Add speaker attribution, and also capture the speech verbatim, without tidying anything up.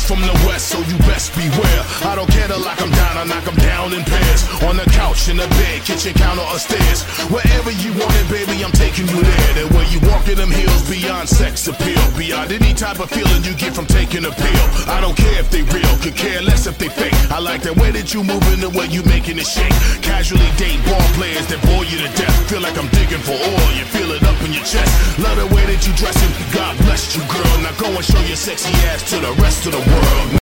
Speaker 1: from the west, so you best beware. I don't care to lock them down, I knock them down in pairs. On the couch, in the bed, kitchen counter, or stairs. Wherever you want it, baby, I'm taking you there. The way you walk in them hills, beyond sex appeal, beyond any type of feeling you get from taking a pill. I don't care if they real, could care less if they fake. I like the way that you moving, the way you making it shake. Casually date ball players that bore you to death. Feel like I'm digging for oil, you feel it up in your chest. Love the way that you dressing, God bless you, girl. Now go and show your sexy ass to the rest of the world.